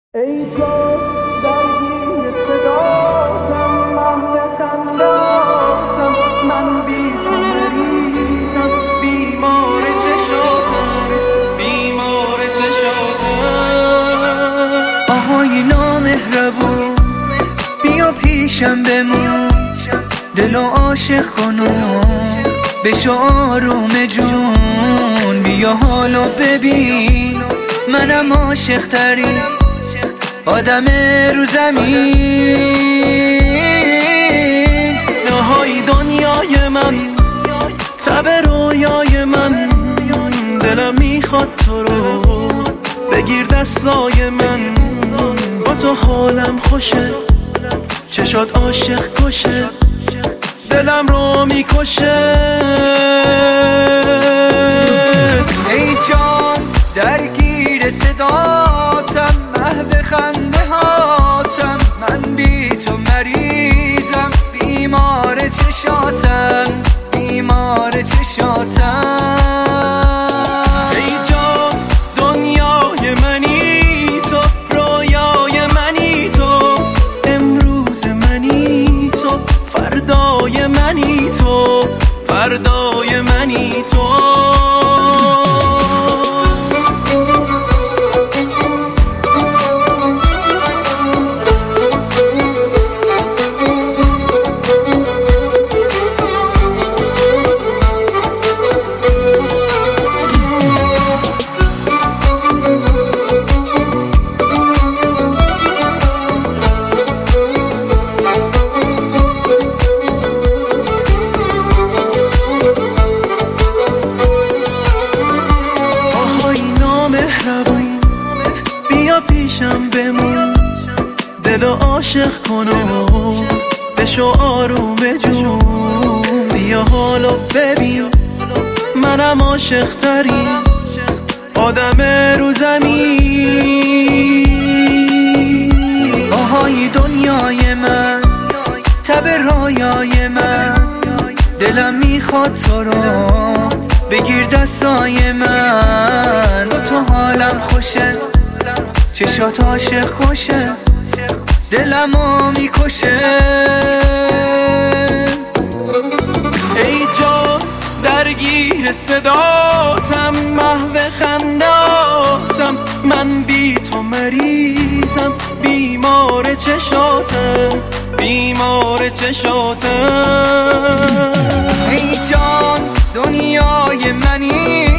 ای تو درگیر صداتم، محو خنداتم، من بی تو مریضم، بیمار چشاتم، بیمار چشاتم. آهای نامهربون، بیا پیشم بمون، دلو عاشق کنم بشو آروم جون. بیا حالو ببین، منم عاشق ترین آدم رو زمین. نهای دنیای من، تب رویای من، دلم میخواد تو رو بگیر دستای من. با تو حالم خوشه، چشات عاشق کشه، دلم رو میکشه. ای جان درگیر صداتم، محو خنده هاتم، من بی تو مریضم، بیمار چشاتم، بیمار چشاتم. ای جان دنیای منی تو، رویای منی تو، امروز منی تو، فردای منی تو، فردای منی تو. بیا پیشم بمون، دلو عاشق کنم بشو آروم جون. بیا حالو ببین، منم عاشق ترین آدم رو زمین. آهای دنیای من، تب رویای من، دلم میخواد تو رو بگیر دستای من. با تو حالم خوشه، چشات عاشق کشه، دلمو میکشه. ای جان درگیر صداتم، محو خنداتم، من بی تو مریضم، بیمار چشاتم، بیمار چشاتم. ای جان دنیای منی